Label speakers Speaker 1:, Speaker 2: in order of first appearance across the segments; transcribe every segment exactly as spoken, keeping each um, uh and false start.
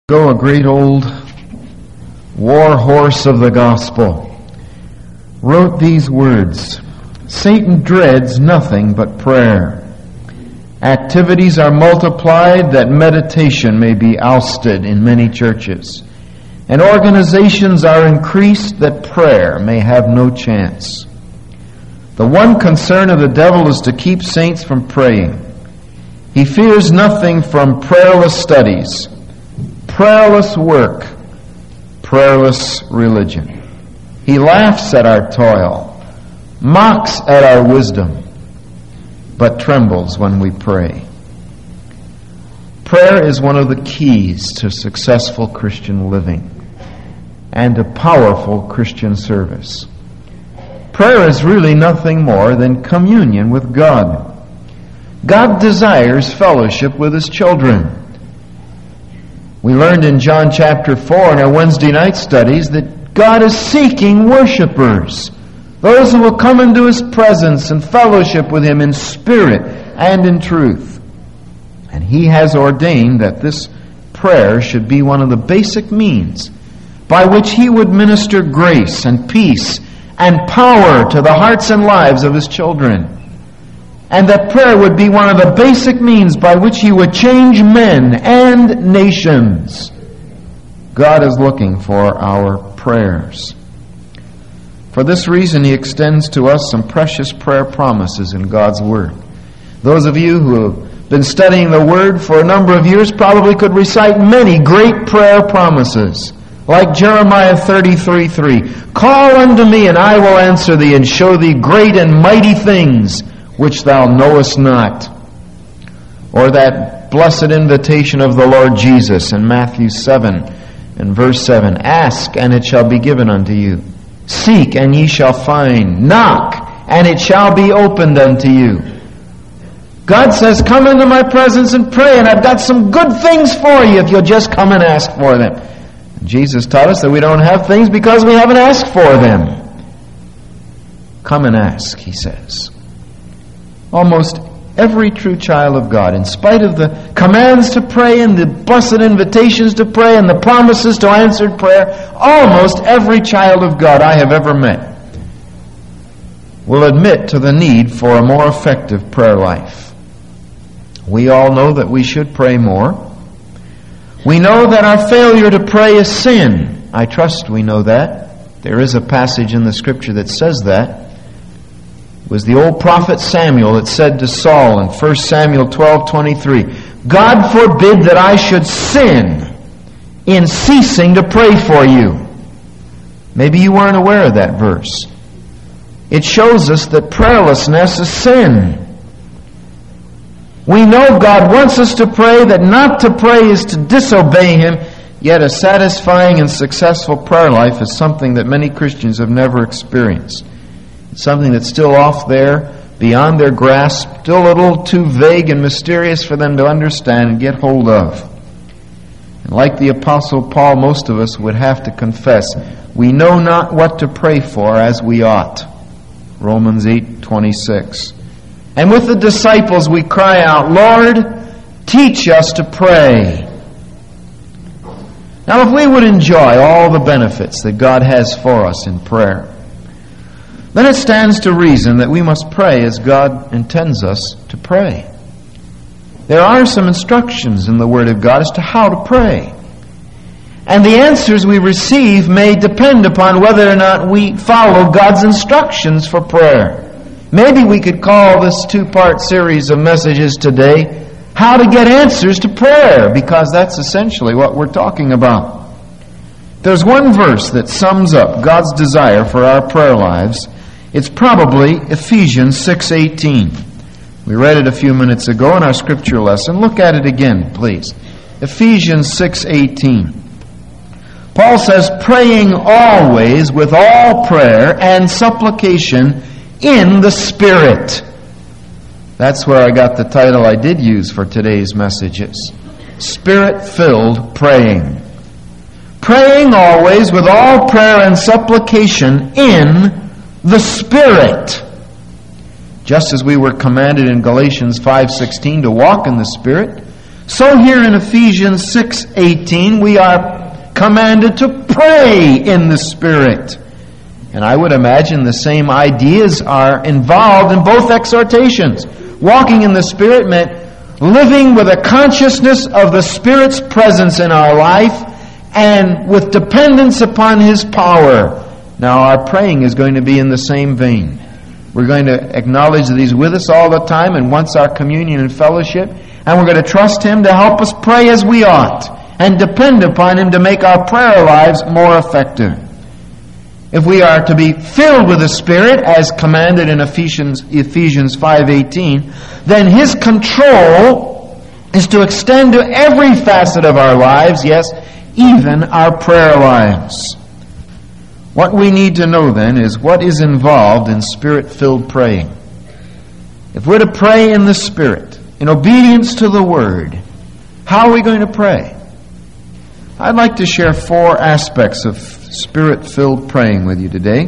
Speaker 1: Go, a great old war horse of the gospel, wrote these words: Satan dreads nothing but prayer. Activities are multiplied that meditation may be ousted in many churches, and organizations are increased that prayer may have no chance. The one concern of the devil is to keep saints from praying. He fears nothing from prayerless studies, prayerless work, prayerless religion. He laughs at our toil, mocks at our wisdom, but trembles when we pray. Prayer is one of the keys to successful Christian living and a powerful Christian service. Prayer is really nothing more than communion with God. God desires fellowship with His children. We learned in John chapter four in our Wednesday night studies that God is seeking worshipers, those who will come into His presence and fellowship with Him in spirit and in truth. And He has ordained that this prayer should be one of the basic means by which He would minister grace and peace and power to the hearts and lives of His children. And that prayer would be one of the basic means by which He would change men and nations. God is looking for our prayers. For this reason, He extends to us some precious prayer promises in God's Word. Those of you who have been studying the Word for a number of years probably could recite many great prayer promises, like Jeremiah thirty-three three. Call unto me, and I will answer thee, and show thee great and mighty things which thou knowest not. Or that blessed invitation of the Lord Jesus in Matthew seven and verse seven. Ask, and it shall be given unto you. Seek, and ye shall find. Knock, and it shall be opened unto you. God says, come into my presence and pray, and I've got some good things for you if you'll just come and ask for them. Jesus taught us that we don't have things because we haven't asked for them. Come and ask, He says. Almost every true child of God, in spite of the commands to pray and the blessed invitations to pray and the promises to answered prayer, almost every child of God I have ever met will admit to the need for a more effective prayer life. We all know that we should pray more. We know that our failure to pray is sin. I trust we know that. There is a passage in the Scripture that says that. It was the old prophet Samuel that said to Saul in First Samuel twelve twenty-three, God forbid that I should sin in ceasing to pray for you. Maybe you weren't aware of that verse. It shows us that prayerlessness is sin. We know God wants us to pray, that not to pray is to disobey Him, yet a satisfying and successful prayer life is something that many Christians have never experienced. It's something that's still off there, beyond their grasp, still a little too vague and mysterious for them to understand and get hold of. And like the Apostle Paul, most of us would have to confess, we know not what to pray for as we ought. Romans eight twenty-six. And with the disciples we cry out, Lord, teach us to pray. Now, if we would enjoy all the benefits that God has for us in prayer, then it stands to reason that we must pray as God intends us to pray. There are some instructions in the Word of God as to how to pray. And the answers we receive may depend upon whether or not we follow God's instructions for prayer. Maybe we could call this two-part series of messages today, How to Get Answers to Prayer, because that's essentially what we're talking about. There's one verse that sums up God's desire for our prayer lives. It's probably Ephesians six eighteen. We read it a few minutes ago in our scripture lesson. Look at it again, please. Ephesians six eighteen. Paul says, praying always with all prayer and supplication in the Spirit. That's where I got the title I did use for today's messages. Spirit-filled praying. Praying always with all prayer and supplication in the Spirit. Just as we were commanded in Galatians five sixteen to walk in the Spirit, So here in Ephesians six eighteen, we are commanded to pray in the Spirit. And I would imagine the same ideas are involved in both exhortations. Walking in the Spirit meant living with a consciousness of the Spirit's presence in our life and with dependence upon His power. Now our praying is going to be in the same vein. We're going to acknowledge that He's with us all the time and wants our communion and fellowship, and we're going to trust Him to help us pray as we ought and depend upon Him to make our prayer lives more effective. If we are to be filled with the Spirit, as commanded in Ephesians Ephesians five eighteen, then His control is to extend to every facet of our lives, yes, even our prayer lives. What we need to know then is what is involved in Spirit-filled praying. If we're to pray in the Spirit, in obedience to the Word, how are we going to pray? I'd like to share four aspects of Spirit-filled praying with you today.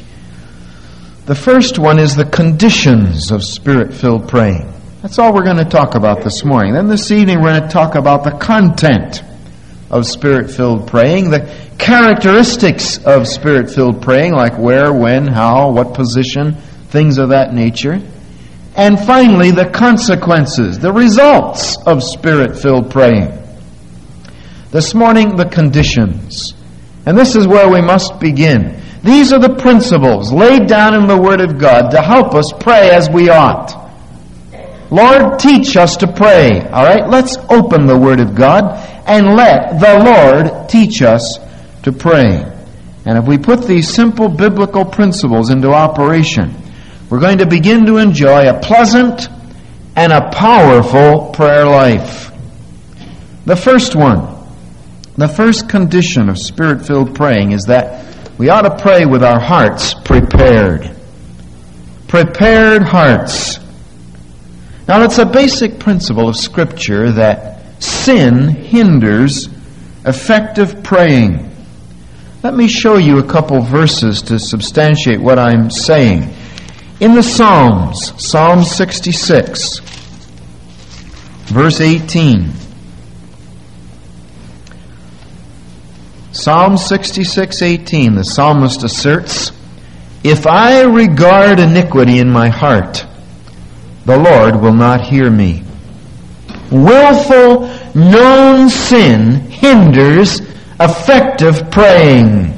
Speaker 1: The first one is the conditions of Spirit-filled praying. That's all we're going to talk about this morning. Then this evening we're going to talk about the content of Spirit-filled praying, the characteristics of Spirit-filled praying, like where, when, how, what position, things of that nature. And finally, the consequences, the results of Spirit-filled praying. This morning, the conditions. And this is where we must begin. These are the principles laid down in the Word of God to help us pray as we ought. Lord, teach us to pray. All right, let's open the Word of God and let the Lord teach us to pray. And if we put these simple biblical principles into operation, we're going to begin to enjoy a pleasant and a powerful prayer life. The first one, the first condition of Spirit-filled praying is that we ought to pray with our hearts prepared. Prepared hearts. Now, it's a basic principle of Scripture that sin hinders effective praying. Let me show you a couple verses to substantiate what I'm saying. In the Psalms, Psalm sixty-six, verse eighteen. Psalm sixty-six eighteen, the psalmist asserts, "If I regard iniquity in my heart, the Lord will not hear me." Willful, known sin hinders effective praying.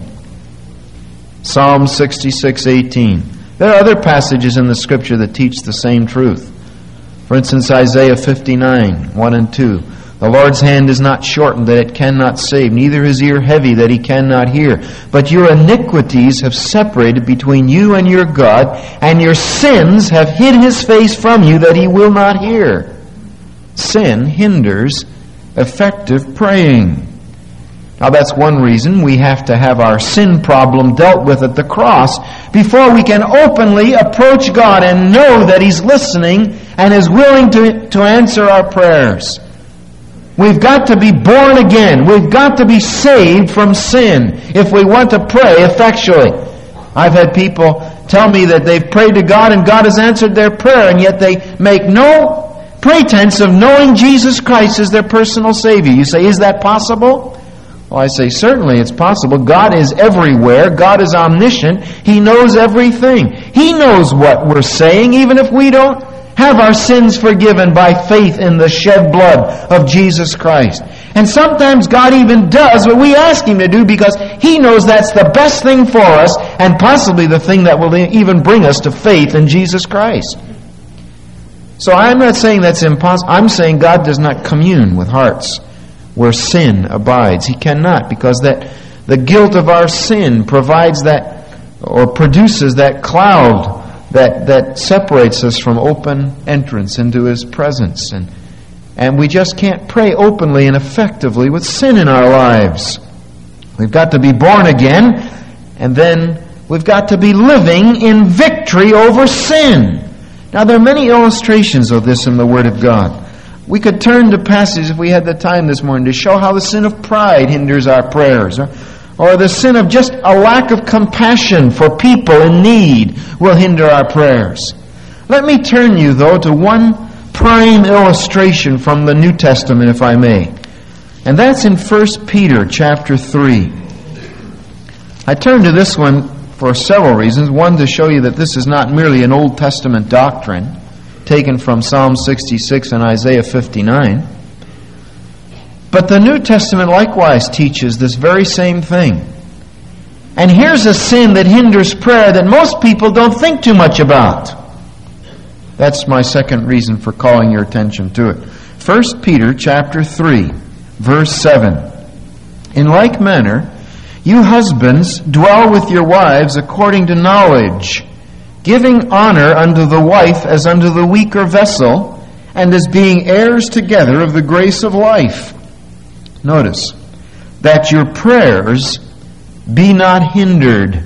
Speaker 1: Psalm sixty-six eighteen. There are other passages in the Scripture that teach the same truth. For instance, Isaiah fifty-nine, one and two. "The Lord's hand is not shortened that it cannot save, neither his ear heavy that he cannot hear. But your iniquities have separated between you and your God, and your sins have hid his face from you that he will not hear." Sin hinders effective praying. Now that's one reason we have to have our sin problem dealt with at the cross before we can openly approach God and know that He's listening and is willing to, to answer our prayers. We've got to be born again. We've got to be saved from sin if we want to pray effectually. I've had people tell me that they've prayed to God and God has answered their prayer, and yet they make no pretense of knowing Jesus Christ as their personal Savior. You say, is that possible? Well, I say, certainly it's possible. God is everywhere. God is omniscient. He knows everything. He knows what we're saying, even if we don't have our sins forgiven by faith in the shed blood of Jesus Christ. And sometimes God even does what we ask Him to do because He knows that's the best thing for us and possibly the thing that will even bring us to faith in Jesus Christ. So I'm not saying that's impossible. I'm saying God does not commune with hearts where sin abides. He cannot, because that the guilt of our sin provides that or produces that cloud that that separates us from open entrance into His presence. And and we just can't pray openly and effectively with sin in our lives. We've got to be born again, and then we've got to be living in victory over sin. Now, there are many illustrations of this in the Word of God. We could turn to passages, if we had the time this morning, to show how the sin of pride hinders our prayers, or, or the sin of just a lack of compassion for people in need will hinder our prayers. Let me turn you, though, to one prime illustration from the New Testament, if I may. And that's in First Peter chapter three. I turn to this one for several reasons. One, to show you that this is not merely an Old Testament doctrine taken from Psalm sixty-six and Isaiah fifty-nine. But the New Testament likewise teaches this very same thing. And here's a sin that hinders prayer that most people don't think too much about. That's my second reason for calling your attention to it. First Peter chapter three, verse seven. In like manner, you husbands dwell with your wives according to knowledge, giving honor unto the wife as unto the weaker vessel, and as being heirs together of the grace of life. Notice, that your prayers be not hindered.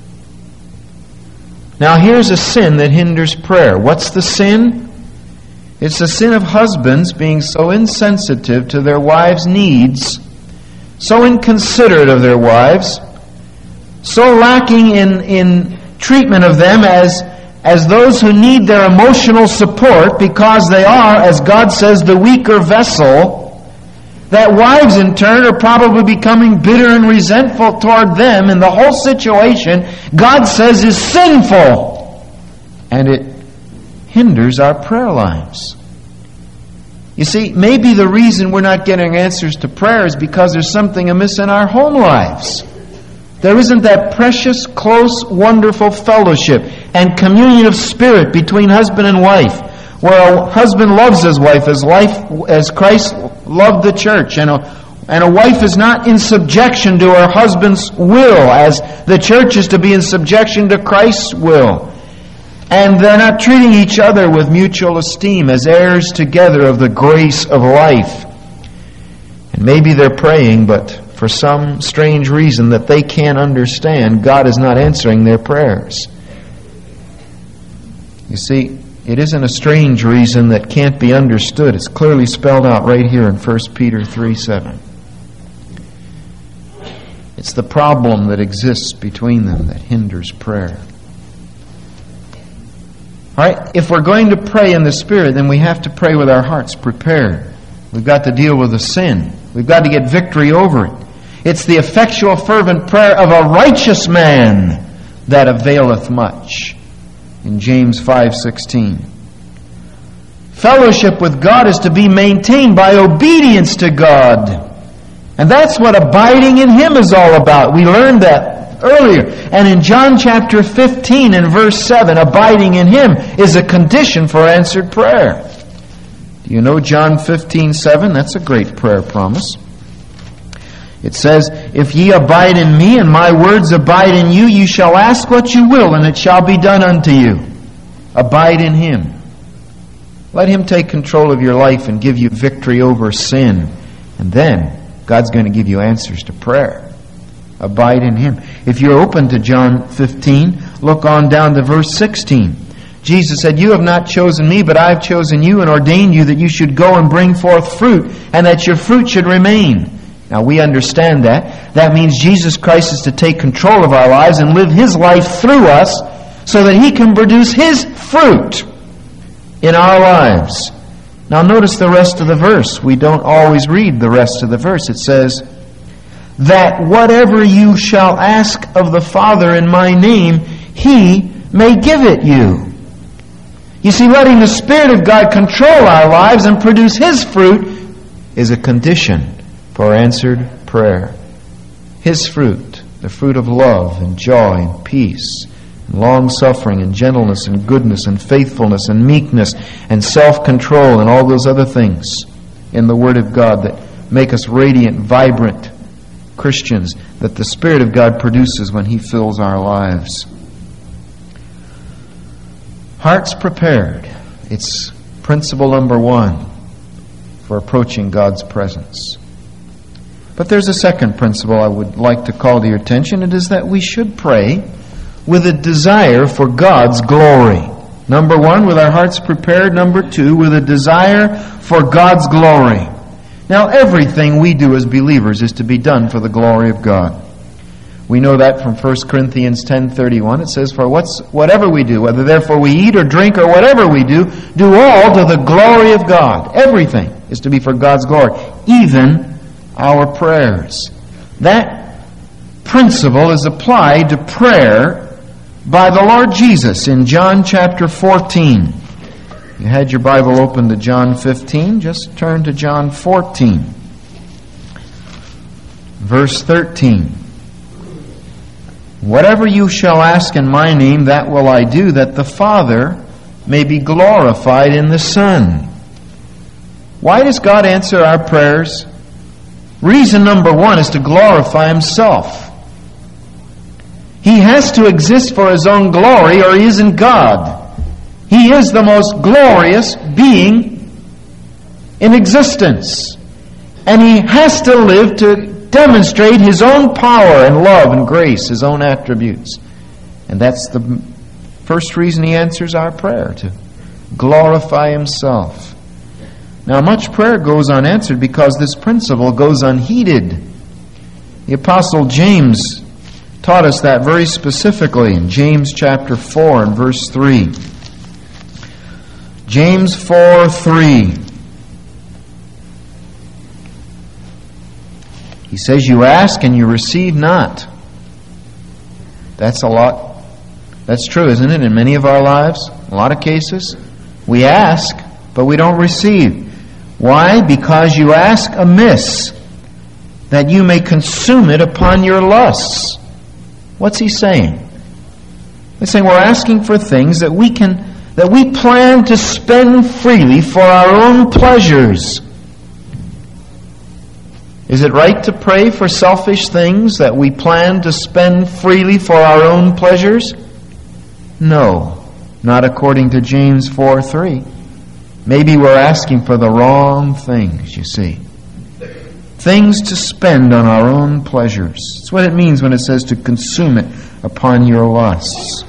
Speaker 1: Now here's a sin that hinders prayer. What's the sin? It's the sin of husbands being so insensitive to their wives' needs, so inconsiderate of their wives, so lacking in, in treatment of them as, as those who need their emotional support because they are, as God says, the weaker vessel, that wives in turn are probably becoming bitter and resentful toward them, and the whole situation, God says, is sinful. And it hinders our prayer lives. You see, maybe the reason we're not getting answers to prayer is because there's something amiss in our home lives. There isn't that precious, close, wonderful fellowship and communion of spirit between husband and wife, where a husband loves his wife as life as Christ loved the church, and a, and a wife is not in subjection to her husband's will as the church is to be in subjection to Christ's will. And they're not treating each other with mutual esteem as heirs together of the grace of life. And maybe they're praying, but for some strange reason that they can't understand, God is not answering their prayers. You see, it isn't a strange reason that can't be understood. It's clearly spelled out right here in First Peter three seven. It's the problem that exists between them that hinders prayer. All right, if we're going to pray in the Spirit, then we have to pray with our hearts prepared. We've got to deal with the sin. We've got to get victory over it. It's the effectual fervent prayer of a righteous man that availeth much. In James five sixteen. Fellowship with God is to be maintained by obedience to God. And that's what abiding in Him is all about. We learned that earlier. And in John chapter fifteen and verse seven, abiding in Him is a condition for answered prayer. Do you know John fifteen seven? That's a great prayer promise. It says, if ye abide in me and my words abide in you, you shall ask what you will, and it shall be done unto you. Abide in Him. Let Him take control of your life and give you victory over sin. And then God's going to give you answers to prayer. Abide in Him. If you're open to John fifteen, look on down to verse sixteen. Jesus said, you have not chosen me, but I have chosen you and ordained you that you should go and bring forth fruit, and that your fruit should remain. Now, we understand that. That means Jesus Christ is to take control of our lives and live His life through us so that He can produce His fruit in our lives. Now, notice the rest of the verse. We don't always read the rest of the verse. It says, that whatever you shall ask of the Father in my name, He may give it you. You see, letting the Spirit of God control our lives and produce His fruit is a condition for answered prayer. His fruit, the fruit of love and joy and peace and long-suffering and gentleness and goodness and faithfulness and meekness and self-control and all those other things in the Word of God that make us radiant, vibrant Christians that the Spirit of God produces when He fills our lives. Hearts prepared. It's principle number one for approaching God's presence. But there's a second principle I would like to call to your attention. It is that we should pray with a desire for God's glory. Number one, with our hearts prepared. Number two, with a desire for God's glory. Now, everything we do as believers is to be done for the glory of God. We know that from First Corinthians ten thirty-one. It says, "For what's, whatever we do, whether therefore we eat or drink or whatever we do, do all to the glory of God." Everything is to be for God's glory, even our prayers. That principle is applied to prayer by the Lord Jesus in John chapter fourteen. You had your Bible open to John fifteen. Just turn to John fourteen. Verse thirteen. "Whatever you shall ask in my name, that will I do, that the Father may be glorified in the Son." Why does God answer our prayers? Reason number one is to glorify Himself. He has to exist for His own glory, or He isn't God. He is the most glorious being in existence. And He has to live to demonstrate His own power and love and grace, His own attributes. And that's the first reason He answers our prayer, to glorify Himself. Now, much prayer goes unanswered because this principle goes unheeded. The Apostle James taught us that very specifically in James chapter four and verse three. James four three. He says, "You ask and you receive not." That's a lot. That's true, isn't it? In many of our lives, a lot of cases, we ask, but we don't receive. Why? Because you ask amiss, that you may consume it upon your lusts. What's he saying? He's saying we're asking for things that we can, that we plan to spend freely for our own pleasures. Is it right to pray for selfish things that we plan to spend freely for our own pleasures? No, not according to James four three. Maybe we're asking for the wrong things, you see. Things to spend on our own pleasures. That's what it means when it says to consume it upon your lusts.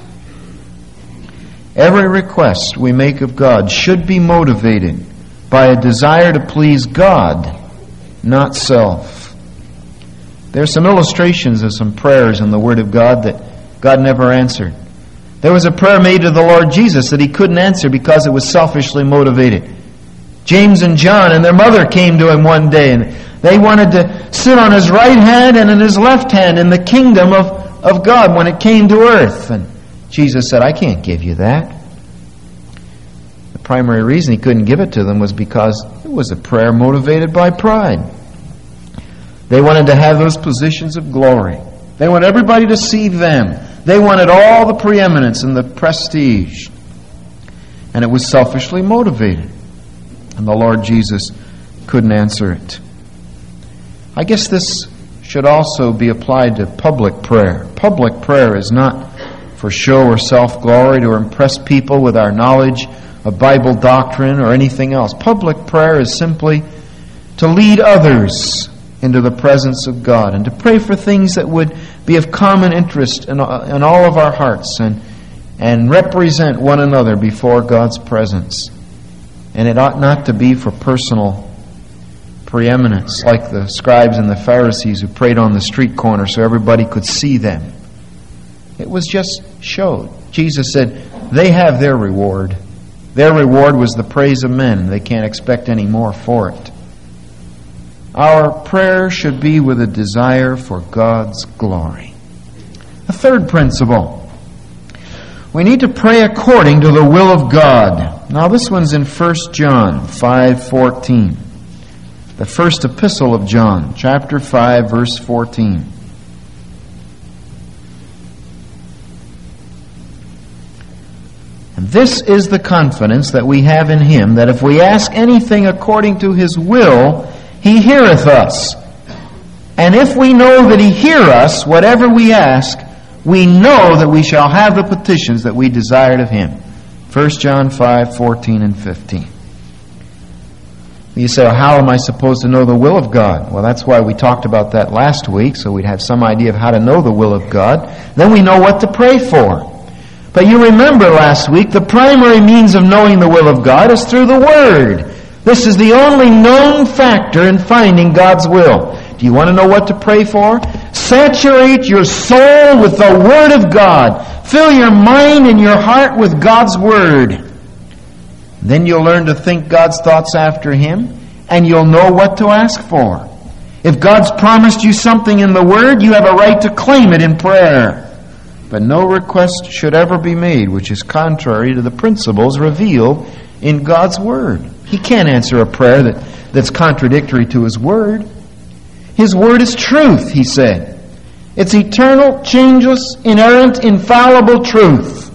Speaker 1: Every request we make of God should be motivated by a desire to please God, not self. There are some illustrations of some prayers in the Word of God that God never answered. There was a prayer made to the Lord Jesus that He couldn't answer because it was selfishly motivated. James and John and their mother came to Him one day, and they wanted to sit on His right hand and in His left hand in the kingdom of, of God when it came to earth. And Jesus said, "I can't give you that." The primary reason He couldn't give it to them was because it was a prayer motivated by pride. They wanted to have those positions of glory. They wanted everybody to see them. They wanted all the preeminence and the prestige. And it was selfishly motivated. And the Lord Jesus couldn't answer it. I guess this should also be applied to public prayer. Public prayer is not for show or self-glory, to impress people with our knowledge of Bible doctrine or anything else. Public prayer is simply to lead others into the presence of God and to pray for things that would be of common interest in, in all of our hearts and, and represent one another before God's presence. And it ought not to be for personal preeminence, like the scribes and the Pharisees who prayed on the street corner so everybody could see them. It was just showed. Jesus said, they have their reward. Their reward was the praise of men. They can't expect any more for it. Our prayer should be with a desire for God's glory. A third principle. We need to pray according to the will of God. Now this one's in First John five fourteen. The first epistle of John, chapter five, verse fourteen. And this is the confidence that we have in Him, that if we ask anything according to His will, He heareth us. And if we know that He hear us, whatever we ask, we know that we shall have the petitions that we desired of Him. First John five fourteen and fifteen. You say, well, how am I supposed to know the will of God? Well, that's why we talked about that last week, so we'd have some idea of how to know the will of God. Then we know what to pray for. But you remember last week, the primary means of knowing the will of God is through the Word. This is the only known factor in finding God's will. Do you want to know what to pray for? Saturate your soul with the Word of God. Fill your mind and your heart with God's Word. Then you'll learn to think God's thoughts after Him, and you'll know what to ask for. If God's promised you something in the Word, you have a right to claim it in prayer. But no request should ever be made which is contrary to the principles revealed in God's Word. He can't answer a prayer that, that's contradictory to His Word. His Word is truth, He said. It's eternal, changeless, inerrant, infallible truth.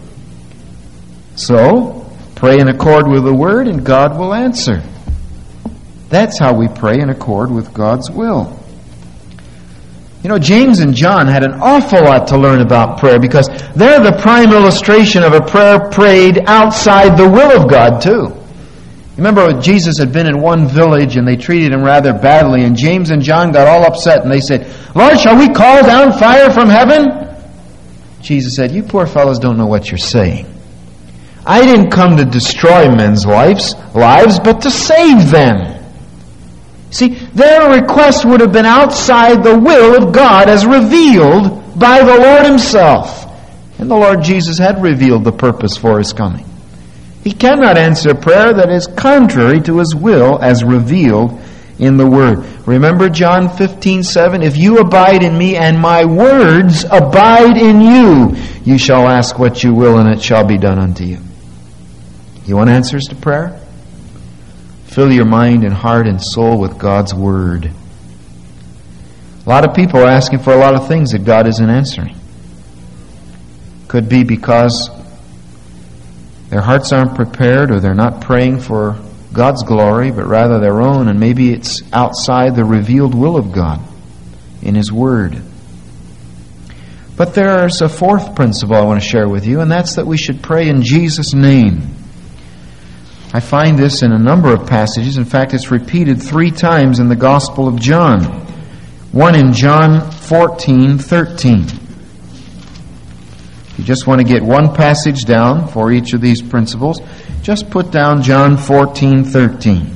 Speaker 1: So, pray in accord with the Word and God will answer. That's how we pray in accord with God's will. You know, James and John had an awful lot to learn about prayer because they're the prime illustration of a prayer prayed outside the will of God, too. Remember, Jesus had been in one village and they treated him rather badly, and James and John got all upset and they said, "Lord, shall we call down fire from heaven?" Jesus said, "You poor fellows don't know what you're saying. I didn't come to destroy men's lives, lives, but to save them." See, their request would have been outside the will of God as revealed by the Lord Himself. And the Lord Jesus had revealed the purpose for His coming. He cannot answer a prayer that is contrary to His will as revealed in the Word. Remember John fifteen seven, "If you abide in me and my words abide in you, you shall ask what you will and it shall be done unto you." You want answers to prayer? Fill your mind and heart and soul with God's Word. A lot of people are asking for a lot of things that God isn't answering. Could be because their hearts aren't prepared, or they're not praying for God's glory, but rather their own, and maybe it's outside the revealed will of God in His Word. But there's a fourth principle I want to share with you, and that's that we should pray in Jesus' name. I find this in a number of passages. In fact, it's repeated three times in the Gospel of John. One in John fourteen thirteen. If you just want to get one passage down for each of these principles, just put down John fourteen thirteen.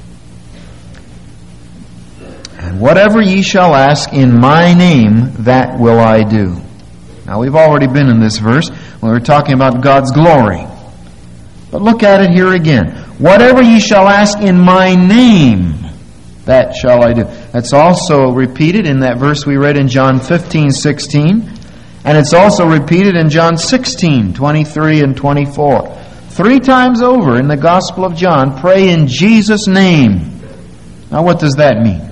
Speaker 1: "And whatever ye shall ask in my name, that will I do." Now, we've already been in this verse when we were talking about God's glory. But look at it here again. "Whatever ye shall ask in my name, that shall I do." That's also repeated in that verse we read in John fifteen sixteen. And it's also repeated in John sixteen twenty-three and twenty-four. Three times over in the Gospel of John, pray in Jesus' name. Now, what does that mean?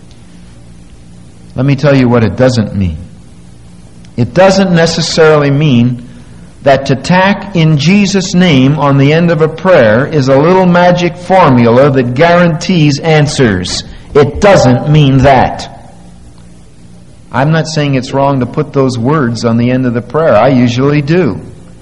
Speaker 1: Let me tell you what it doesn't mean. It doesn't necessarily mean that to tack "in Jesus' name" on the end of a prayer is a little magic formula that guarantees answers. It doesn't mean that. I'm not saying it's wrong to put those words on the end of the prayer. I usually do.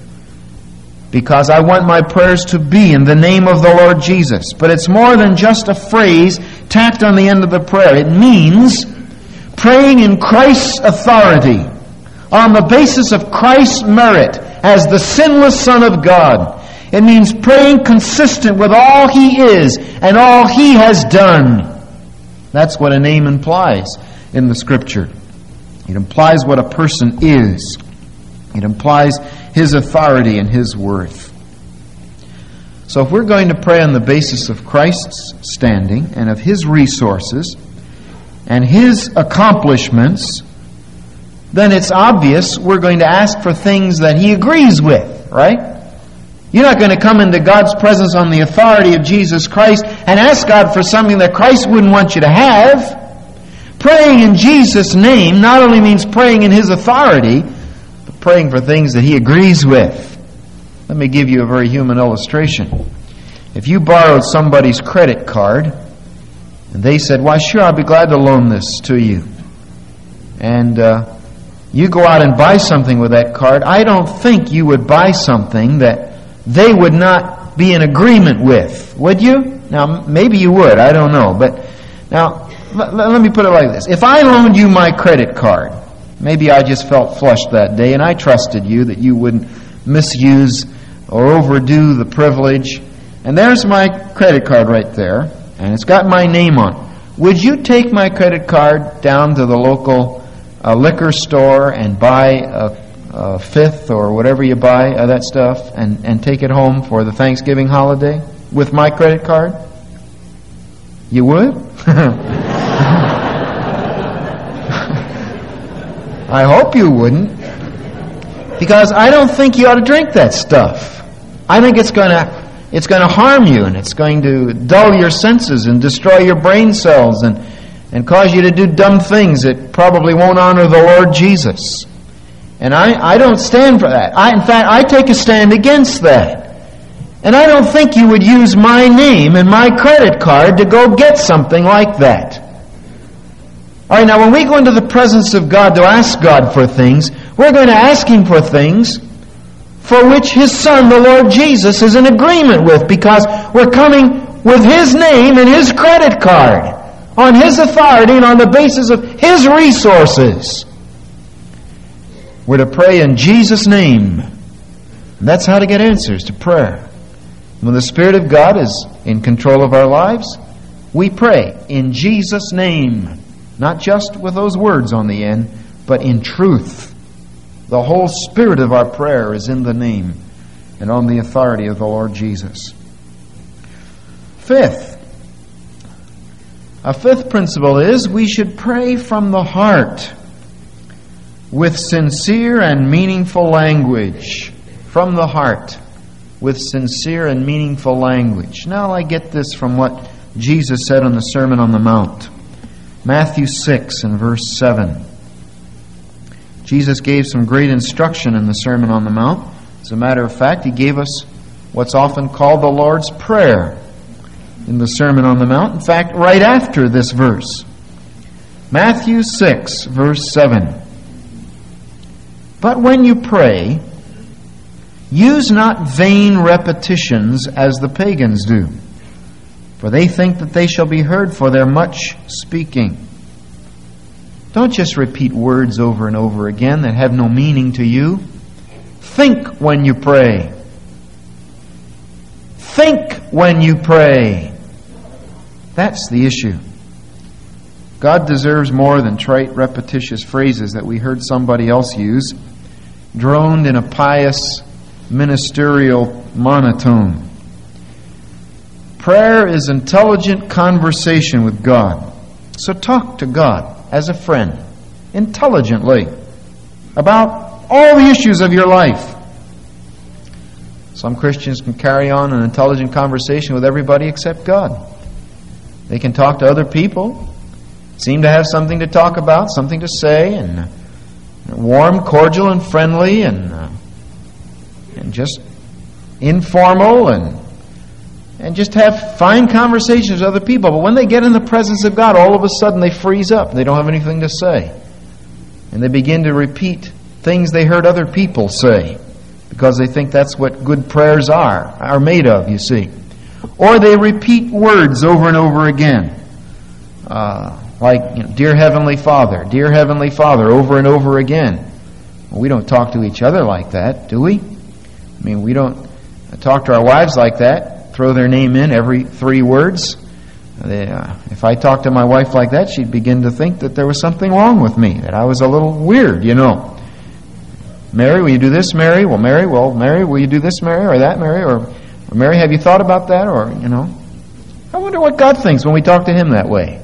Speaker 1: Because I want my prayers to be in the name of the Lord Jesus. But it's more than just a phrase tacked on the end of the prayer. It means praying in Christ's authority, on the basis of Christ's merit as the sinless Son of God. It means praying consistent with all He is and all He has done. That's what a name implies in the Scripture. It implies what a person is. It implies His authority and His worth. So if we're going to pray on the basis of Christ's standing and of His resources and His accomplishments, then it's obvious we're going to ask for things that He agrees with, right? You're not going to come into God's presence on the authority of Jesus Christ and ask God for something that Christ wouldn't want you to have. Praying in Jesus' name not only means praying in His authority, but praying for things that He agrees with. Let me give you a very human illustration. If you borrowed somebody's credit card, and they said, "Why, sure, I'll be glad to loan this to you," and uh, you go out and buy something with that card, I don't think you would buy something that they would not be in agreement with, would you? Now, maybe you would, I don't know. But now, l- let me put it like this. If I loaned you my credit card, maybe I just felt flushed that day and I trusted you that you wouldn't misuse or overdo the privilege, and there's my credit card right there, and it's got my name on it. Would you take my credit card down to the local a liquor store and buy a, a fifth or whatever you buy of that stuff and, and take it home for the Thanksgiving holiday with my credit card? You would? I hope you wouldn't. Because I don't think you ought to drink that stuff. I think it's going to it's going to harm you, and it's going to dull your senses and destroy your brain cells and, and cause you to do dumb things that probably won't honor the Lord Jesus. And I, I don't stand for that. I, in fact, I take a stand against that. And I don't think you would use my name and my credit card to go get something like that. All right, now when we go into the presence of God to ask God for things, we're going to ask Him for things for which His Son, the Lord Jesus, is in agreement with, because we're coming with His name and His credit card, on His authority and on the basis of His resources. We're to pray in Jesus' name. And that's how to get answers to prayer. When the Spirit of God is in control of our lives, we pray in Jesus' name. Not just with those words on the end, but in truth. The whole spirit of our prayer is in the name and on the authority of the Lord Jesus. Fifth, a fifth principle is we should pray from the heart with sincere and meaningful language. From the heart with sincere and meaningful language. Now I get this from what Jesus said on the Sermon on the Mount. Matthew six and verse seven. Jesus gave some great instruction in the Sermon on the Mount. As a matter of fact, He gave us what's often called the Lord's Prayer in the Sermon on the Mount. In fact, right after this verse. Matthew six, verse seven. But when you pray, use not vain repetitions as the pagans do, for they think that they shall be heard for their much speaking. Don't just repeat words over and over again that have no meaning to you. Think when you pray. Think when you pray. That's the issue. God deserves more than trite, repetitious phrases that we heard somebody else use, droned in a pious, ministerial monotone. Prayer is intelligent conversation with God. So talk to God as a friend, intelligently, about all the issues of your life. Some Christians can carry on an intelligent conversation with everybody except God. They can talk to other people, seem to have something to talk about, something to say, and warm, cordial, and friendly, and uh, and just informal, and and just have fine conversations with other people. But when they get in the presence of God, all of a sudden they freeze up. They don't have anything to say. And they begin to repeat things they heard other people say, because they think that's what good prayers are, are made of, you see. Or they repeat words over and over again. Uh, like, you know, Dear Heavenly Father, Dear Heavenly Father, over and over again. Well, we don't talk to each other like that, do we? I mean, we don't talk to our wives like that. Throw their name in every three words. They, uh, if I talked to my wife like that, she'd begin to think that there was something wrong with me, that I was a little weird, you know. Mary, will you do this, Mary? Well, Mary, well, Mary, will you do this, Mary, or that, Mary? Or, or Mary, have you thought about that? Or, you know. I wonder what God thinks when we talk to Him that way.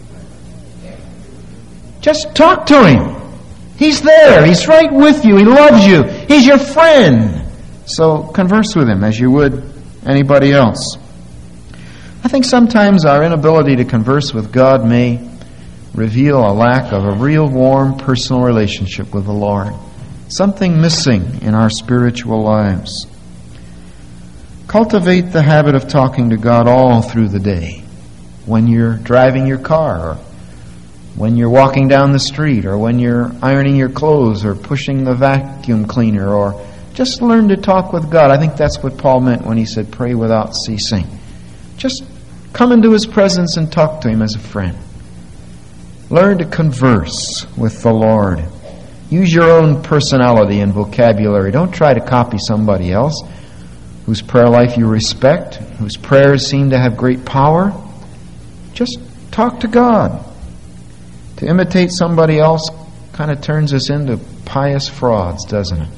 Speaker 1: Just talk to Him. He's there. He's right with you. He loves you. He's your friend. So converse with Him as you would anybody else. I think sometimes our inability to converse with God may reveal a lack of a real warm personal relationship with the Lord. Something missing in our spiritual lives. Cultivate the habit of talking to God all through the day. When you're driving your car, or when you're walking down the street, or when you're ironing your clothes, or pushing the vacuum cleaner, or just learn to talk with God. I think that's what Paul meant when he said pray without ceasing. Just come into His presence and talk to Him as a friend. Learn to converse with the Lord. Use your own personality and vocabulary. Don't try to copy somebody else whose prayer life you respect, whose prayers seem to have great power. Just talk to God. To imitate somebody else kind of turns us into pious frauds, doesn't it?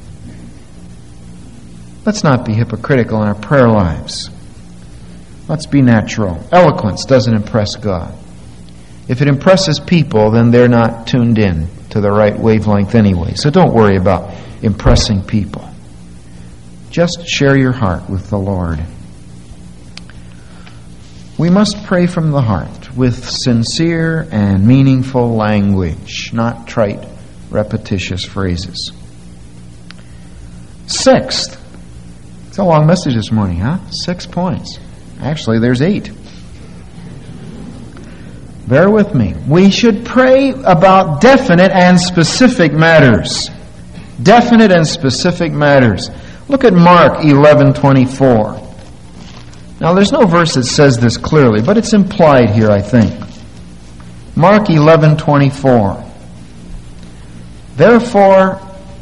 Speaker 1: Let's not be hypocritical in our prayer lives. Let's be natural. Eloquence doesn't impress God. If it impresses people, then they're not tuned in to the right wavelength anyway. So don't worry about impressing people. Just share your heart with the Lord. We must pray from the heart with sincere and meaningful language, not trite, repetitious phrases. Sixth, it's a long message this morning, huh? Six points. Actually, there's eight. Bear with me. We should pray about definite and specific matters. Definite and specific matters. Look at Mark eleven twenty-four. Now, there's no verse that says this clearly, but it's implied here, I think. Mark eleven twenty-four. Therefore,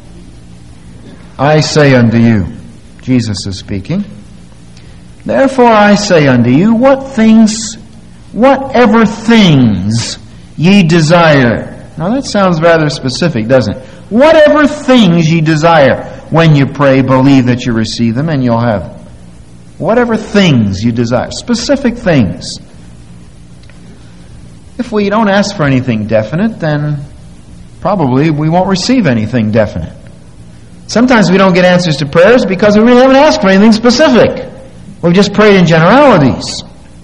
Speaker 1: I say unto you, Jesus is speaking, therefore I say unto you, what things, whatever things ye desire. Now that sounds rather specific, doesn't it? Whatever things ye desire. When you pray, believe that you receive them and you'll have them. Whatever things you desire. Specific things. If we don't ask for anything definite, then probably we won't receive anything definite. Sometimes we don't get answers to prayers because we really haven't asked for anything specific. We've just prayed in generalities.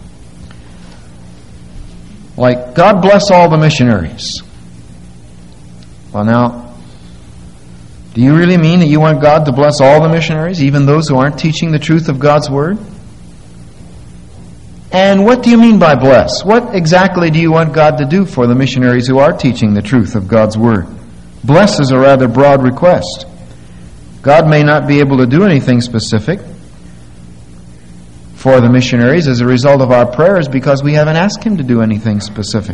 Speaker 1: Like, God bless all the missionaries. Well, now, do you really mean that you want God to bless all the missionaries, even those who aren't teaching the truth of God's Word? And what do you mean by bless? What exactly do you want God to do for the missionaries who are teaching the truth of God's Word? Bless is a rather broad request. God may not be able to do anything specific for the missionaries as a result of our prayers because we haven't asked Him to do anything specific.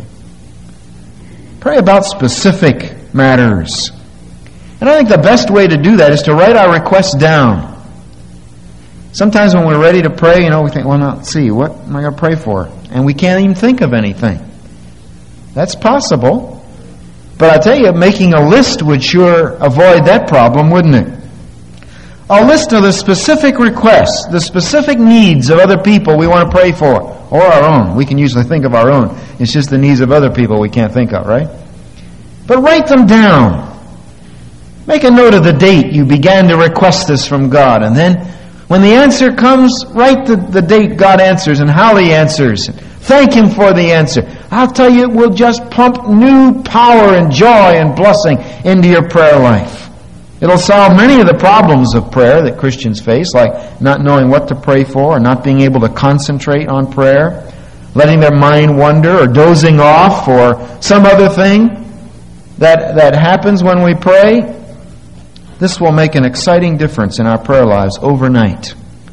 Speaker 1: Pray about specific matters. And I think the best way to do that is to write our requests down. Sometimes when we're ready to pray, you know, we think, well, now, let's see, what am I going to pray for? And we can't even think of anything. That's possible. But I tell you, making a list would sure avoid that problem, wouldn't it? A list of the specific requests, the specific needs of other people we want to pray for, or our own. We can usually think of our own. It's just the needs of other people we can't think of, right? But write them down. Make a note of the date you began to request this from God. And then when the answer comes, write the, the date God answers and how He answers. Thank Him for the answer. I'll tell you, it will just pump new power and joy and blessing into your prayer life. It'll solve many of the problems of prayer that Christians face, like not knowing what to pray for, or not being able to concentrate on prayer, letting their mind wander, or dozing off, or some other thing that, that happens when we pray. This will make an exciting difference in our prayer lives overnight.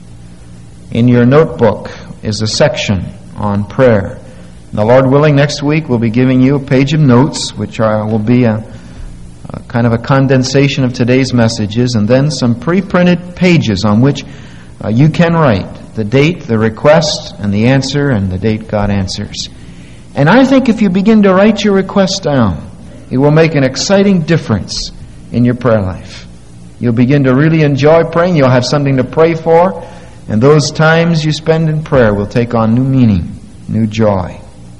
Speaker 1: In your notebook is a section on prayer. The Lord willing, next week we'll be giving you a page of notes, which are, will be a, a kind of a condensation of today's messages, and then some pre-printed pages on which uh, you can write the date, the request, and the answer, and the date God answers. And I think if you begin to write your request down, it will make an exciting difference in your prayer life. You'll begin to really enjoy praying. You'll have something to pray for. And those times you spend in prayer will take on new meaning, new joy.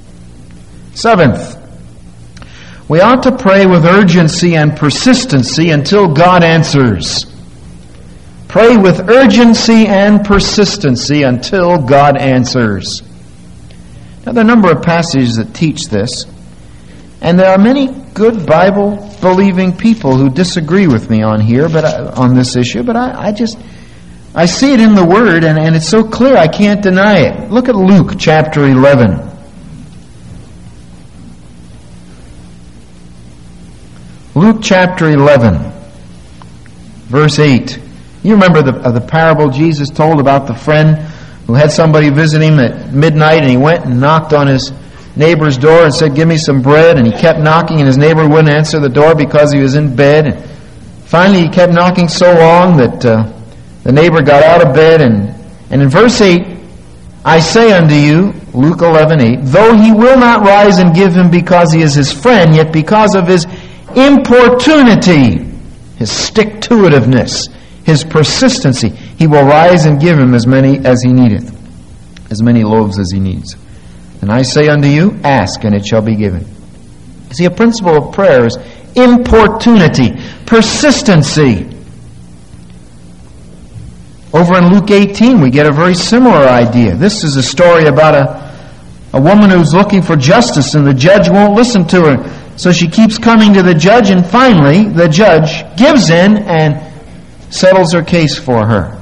Speaker 1: Seventh, we ought to pray with urgency and persistency until God answers. Pray with urgency and persistency until God answers. Now, there are a number of passages that teach this. And there are many good Bible-believing people who disagree with me on here, but I, on this issue. But I, I just, I see it in the Word, and, and it's so clear I can't deny it. Look at Luke chapter eleven. Luke chapter eleven, verse eight. You remember the, uh, the parable Jesus told about the friend who had somebody visit him at midnight, and he went and knocked on his neighbor's door and said, give me some bread. And he kept knocking, and his neighbor wouldn't answer the door because he was in bed. And finally he kept knocking so long that uh, the neighbor got out of bed. And, and in verse eight, I say unto you, Luke eleven eight, though he will not rise and give him because he is his friend, yet because of his importunity, his stick-to-itiveness, his persistency. He will rise and give him as many as he needeth, as many loaves as he needs. And I say unto you, ask, and it shall be given. See, a principle of prayer is importunity, persistency. Over in Luke eighteen, we get a very similar idea. This is a story about a, a woman who's looking for justice, and the judge won't listen to her. So she keeps coming to the judge, and finally the judge gives in and settles her case for her.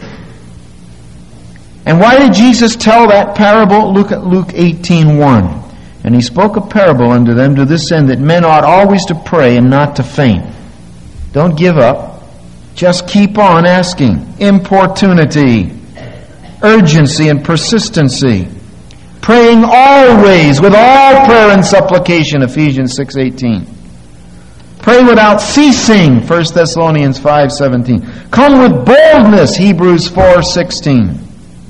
Speaker 1: And why did Jesus tell that parable? Look at Luke eighteen one. And he spoke a parable unto them to this end, that men ought always to pray and not to faint. Don't give up. Just keep on asking. Importunity, urgency, and persistency. Praying always with all prayer and supplication, Ephesians six eighteen. Pray without ceasing, First Thessalonians five seventeen. Come with boldness, Hebrews four sixteen.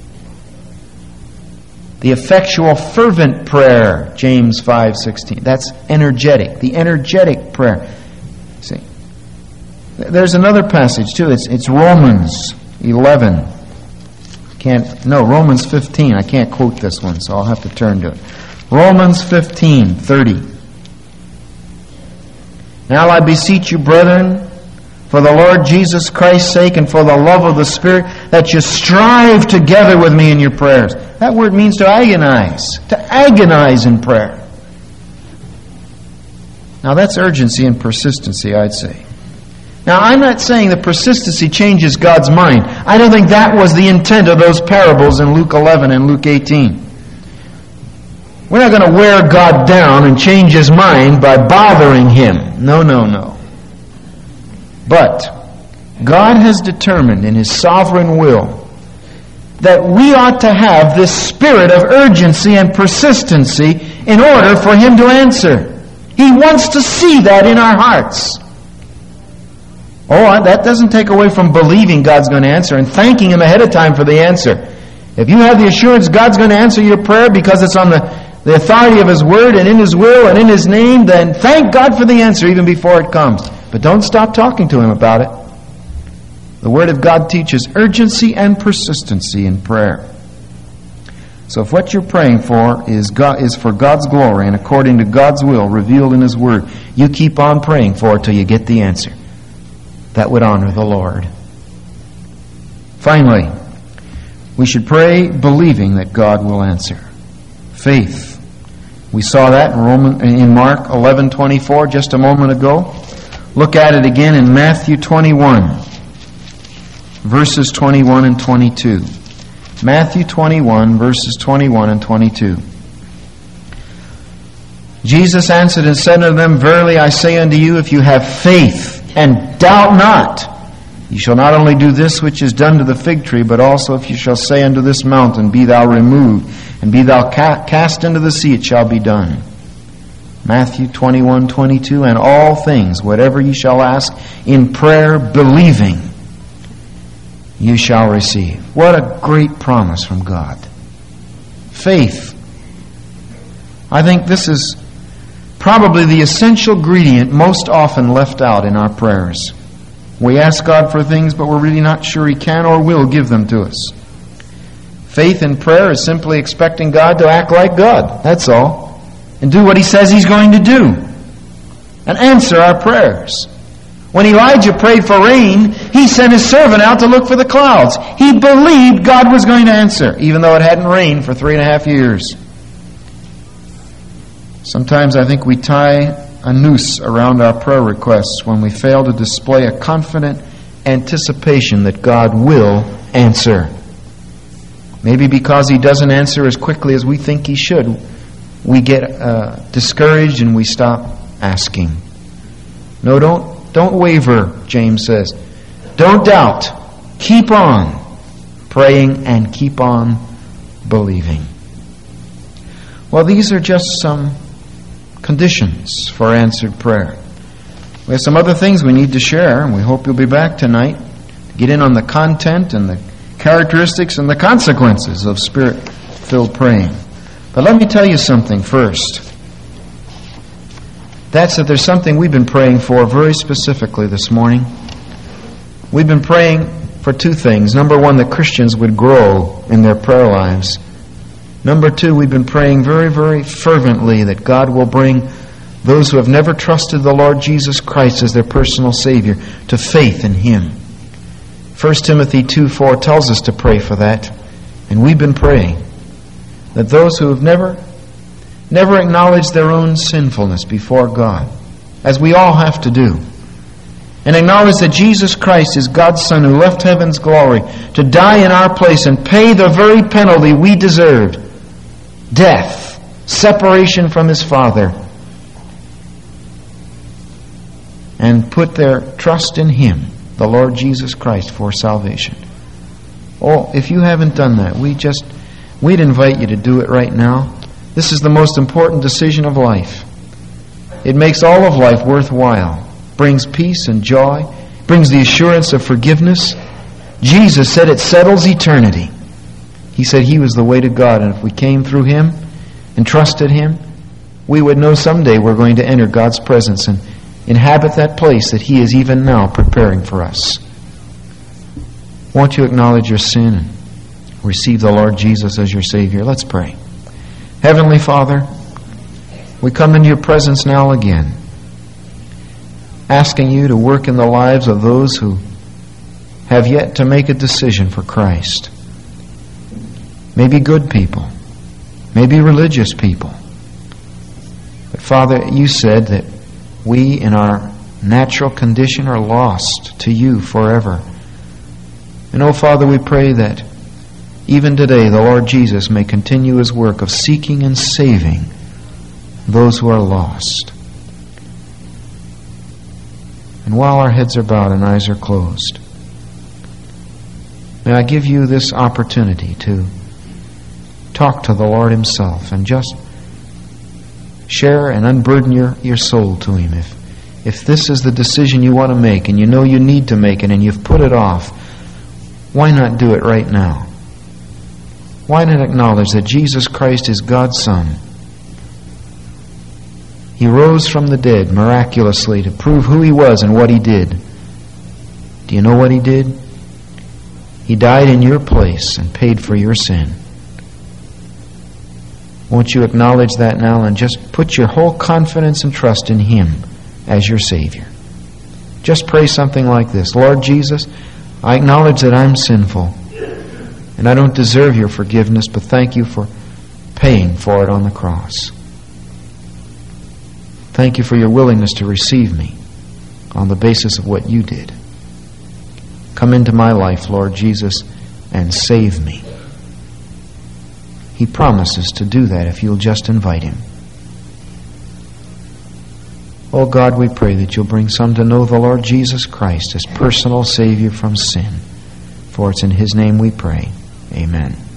Speaker 1: The effectual fervent prayer, James five sixteen. That's energetic, the energetic prayer. See, there's another passage too. It's it's Romans eleven. Can't no Romans fifteen. I can't quote this one, so I'll have to turn to it. Romans fifteen thirty. Now I beseech you, brethren, for the Lord Jesus Christ's sake and for the love of the Spirit, that you strive together with me in your prayers. That word means to agonize, to agonize in prayer. Now that's urgency and persistency, I'd say. Now I'm not saying that persistency changes God's mind. I don't think that was the intent of those parables in Luke eleven and Luke eighteen. We're not going to wear God down and change His mind by bothering Him. No, no, no. But God has determined in His sovereign will that we ought to have this spirit of urgency and persistency in order for Him to answer. He wants to see that in our hearts. Oh, that doesn't take away from believing God's going to answer and thanking Him ahead of time for the answer. If you have the assurance God's going to answer your prayer because it's on the, the authority of His Word and in His will and in His name, then thank God for the answer even before it comes. But don't stop talking to Him about it. The Word of God teaches urgency and persistency in prayer. So if what you're praying for is God, is for God's glory and according to God's will revealed in His Word, you keep on praying for it till you get the answer. That would honor the Lord. Finally, we should pray believing that God will answer. Faith. We saw that in Roman, in Mark eleven twenty-four just a moment ago. Look at it again in Matthew twenty-one, verses twenty-one and twenty-two. Matthew twenty-one, verses twenty-one and twenty-two. Jesus answered and said unto them, Verily I say unto you, if you have faith, and doubt not, you shall not only do this which is done to the fig tree, but also if you shall say unto this mountain, Be thou removed, and be thou ca- cast into the sea, it shall be done. Matthew twenty-one twenty-two. And all things, whatever ye shall ask in prayer, believing, you shall receive. What a great promise from God. Faith. I think this is probably the essential ingredient most often left out in our prayers. We ask God for things, but we're really not sure He can or will give them to us. Faith in prayer is simply expecting God to act like God. That's all. And do what He says He's going to do. And answer our prayers. When Elijah prayed for rain, he sent his servant out to look for the clouds. He believed God was going to answer, even though it hadn't rained for three and a half years. Sometimes I think we tie a noose around our prayer requests when we fail to display a confident anticipation that God will answer. Maybe because He doesn't answer as quickly as we think He should, we get uh, discouraged and we stop asking. No, don't, don't waver, James says. Don't doubt. Keep on praying and keep on believing. Well, these are just some conditions for answered prayer. We have some other things we need to share, and we hope you'll be back tonight to get in on the content and the characteristics and the consequences of Spirit-filled praying. But let me tell you something first. That's that there's something we've been praying for very specifically this morning. We've been praying for two things. Number one, that Christians would grow in their prayer lives. Number two, we've been praying very, very fervently that God will bring those who have never trusted the Lord Jesus Christ as their personal Savior to faith in Him. First Timothy two four tells us to pray for that. And we've been praying that those who have never, never acknowledged their own sinfulness before God, as we all have to do, and acknowledge that Jesus Christ is God's Son who left heaven's glory to die in our place and pay the very penalty we deserved, death, separation from His Father, and put their trust in Him, the Lord Jesus Christ, for salvation. Oh, if you haven't done that, we just, we'd invite you to do it right now. This is the most important decision of life. It makes all of life worthwhile. Brings peace and joy. Brings the assurance of forgiveness. Jesus said it settles eternity. He said He was the way to God, and if we came through Him and trusted Him, we would know someday we're going to enter God's presence and inhabit that place that He is even now preparing for us. Won't you acknowledge your sin and receive the Lord Jesus as your Savior? Let's pray. Heavenly Father, we come into your presence now again, asking you to work in the lives of those who have yet to make a decision for Christ. Maybe good people, maybe religious people. But Father, you said that we in our natural condition are lost to you forever. And oh Father, we pray that even today the Lord Jesus may continue His work of seeking and saving those who are lost. And while our heads are bowed and eyes are closed, may I give you this opportunity to talk to the Lord Himself and just share and unburden your, your soul to Him. If, if this is the decision you want to make and you know you need to make it and you've put it off, why not do it right now? Why not acknowledge that Jesus Christ is God's Son? He rose from the dead miraculously to prove who He was and what He did. Do you know what He did? He died in your place and paid for your sin. Won't you acknowledge that now and just put your whole confidence and trust in Him as your Savior? Just pray something like this. Lord Jesus, I acknowledge that I'm sinful and I don't deserve your forgiveness, but thank you for paying for it on the cross. Thank you for your willingness to receive me on the basis of what you did. Come into my life, Lord Jesus, and save me. He promises to do that if you'll just invite Him. Oh God, we pray that you'll bring some to know the Lord Jesus Christ as personal Savior from sin. For it's in His name we pray. Amen.